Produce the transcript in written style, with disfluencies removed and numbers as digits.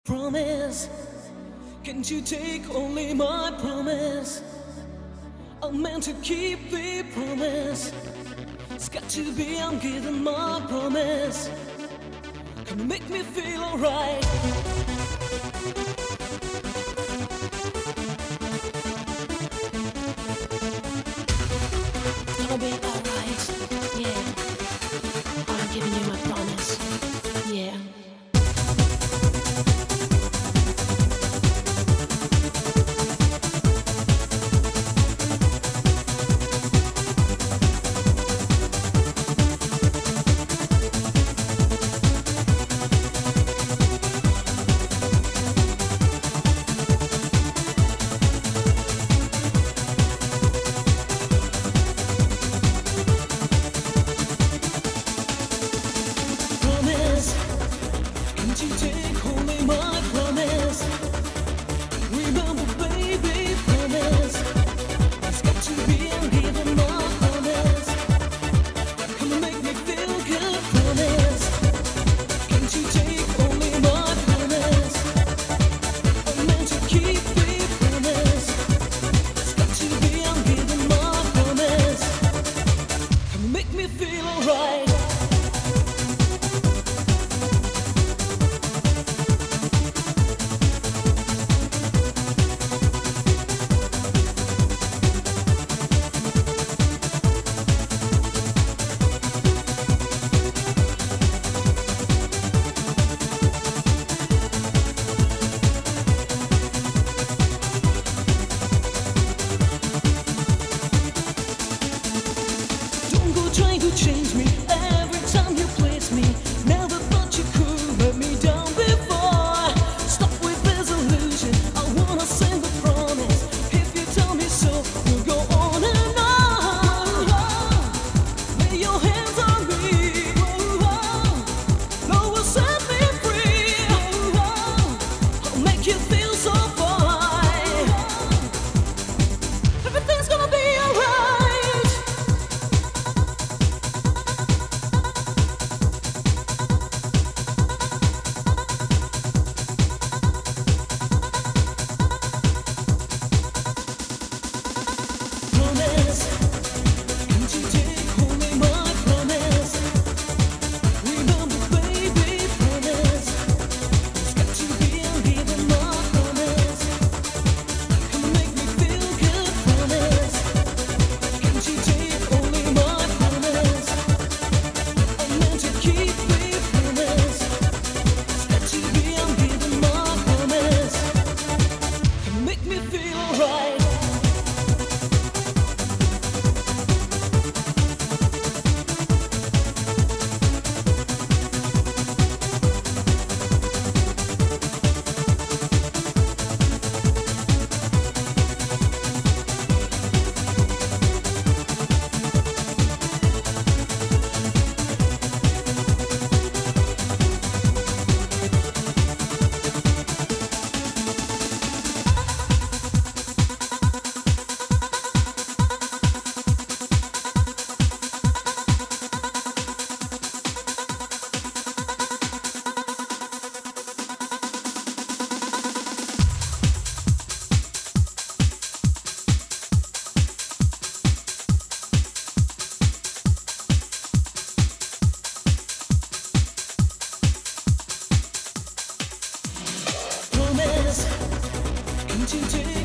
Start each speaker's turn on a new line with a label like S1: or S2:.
S1: Promise, can't you take only my promise? I'm meant to keep the promise. It's got to be, I'm giving my promise. Can you make me feel alright?
S2: Gonna be alright, yeah. I'm giving you my promise, yeah.
S1: Can't you take only my promise? Remember, baby, promise. It's got to be, I'm giving my promise. Come and make me feel good, promise. Can't you take only my promise? I'm meant to keep the promise. It's got to be, I'm giving my promise. Come and make me feel alright. Trying to change me every time you place me. Never thought you could let me down before. Stop with this illusion. I wanna sing the promise. If you tell me so, we'll go on and on. Lay your hands on me. Lord will set me free. I'll make you feel so fine. Everything's gonna be alright. Can't you take